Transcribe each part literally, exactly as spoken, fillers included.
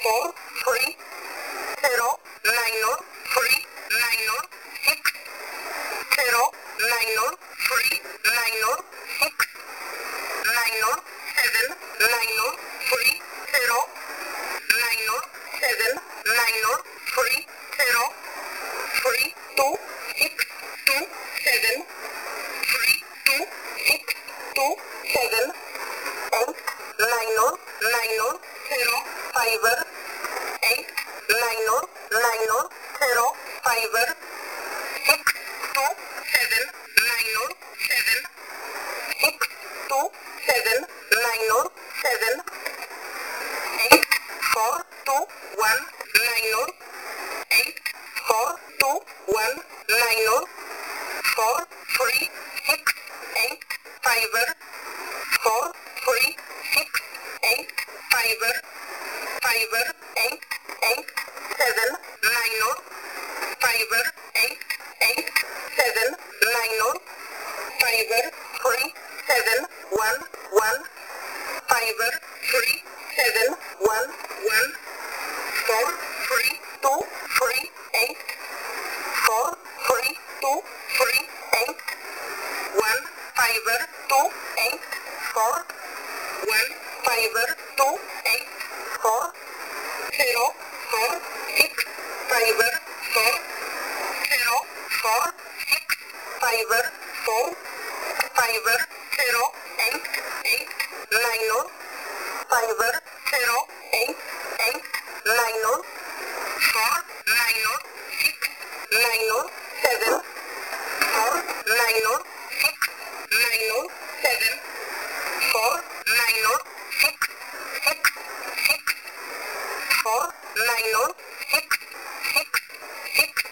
four, three, zero, nine, three, nine, six, zero, nine, three, nine, six, nine, seven, nine, three, zero, nine, seven, nine, three, zero, three, two, six, two, seven, three, two, six, two, seven, eight, nine, nine, zero, five, eight, nine, nine, zero, five, six, two, seven, nine, seven, six, two, seven, nine, seven, eight, four, two, one, nine, eight, four, two, one, nine, four, three, six, eight, five, four, three, six, eight, five, five, eight, eight, seven, nine, five, eight, eight, seven, nine, five, three, seven, one, one, five, three, seven, one, one, four, three, two, three, eight, four, three, two, three, eight, one, five, two, eight, four, one, five, two, eight, four, zero, four, six, five, four, zero, four, six, five, four, five, zero, eight, eight, nine, five, zero, eight, eight, nine, four, nine, six, nine, seven, four, nine, six, nine, seven, four, nine, six, six, six, four, nine, six, six, six,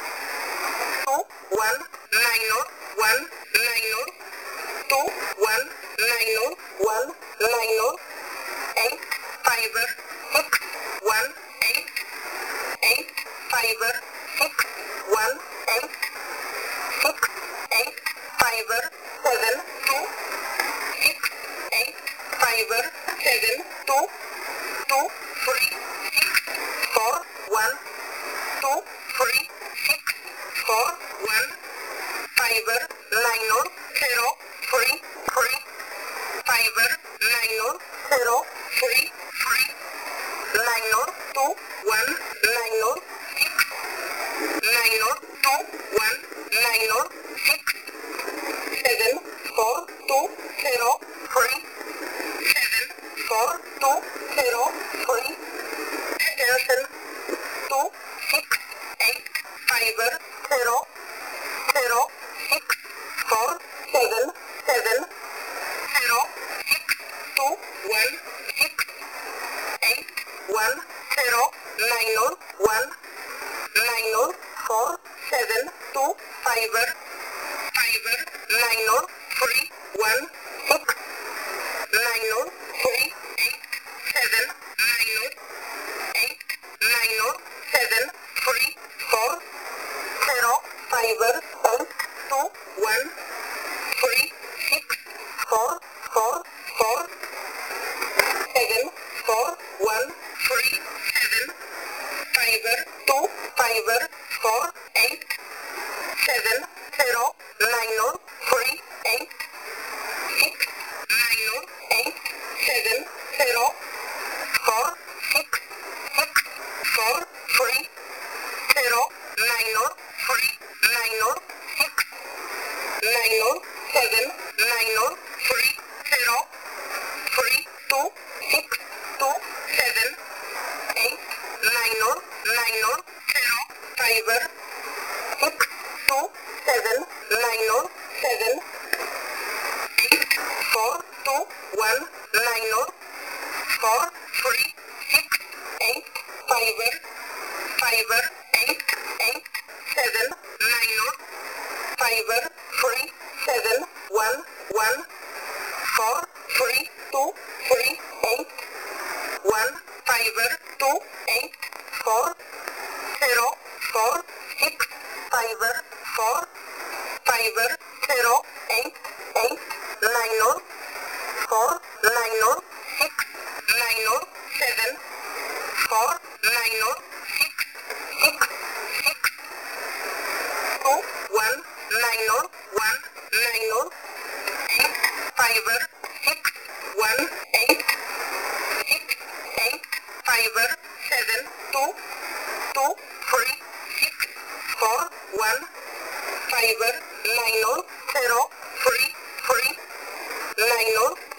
two, one, nine, one, nine, two, one, nine, one, nine, eight, five, six, one, eight, eight, five, six, one, eight, six, eight, five, seven, two, six, eight, five, seven, two, two, three, six, four, one, two, three, six, four, one, five, nine, zero, three, three, five, nine, zero, three, three, nine, two, one, nine, six, nine, two, one, nine, six, seven, four, two, zero, three, seven, four, two, zero, three, extension, two, six, eight, five, zero, zero, six, four, seven, seven, zero, six, two, one, six, eight, one, zero, nine, one, nine, four, seven, two, five, five, nine, three, one, six, nine, three, eight, seven, nine, eight, nine, seven, three, four, zero, five, eight, two, one, three, six, four, four, four, seven, four, one, three, seven, five, two, five, four, eight, seven, zero, nine, three, eight, six, nine, eight, seven, zero, four, six, six, four, three, zero, nine, three, nine, six, nine, seven, nine, three, zero, three, two, six, two, seven, eight, nine, nine, zero, five, six, two, seven, nine, seven, eight, four, two, one, nine, four, three, six, eight, five, five, eight, eight, seven, nine, five, three, seven, one, one, four, three, two, three, eight, one, five, two, eight, four, zero, four, six, five, four, five, zero, eight, eight, nine, four, nine, six, nine, four one five nine zero three three nine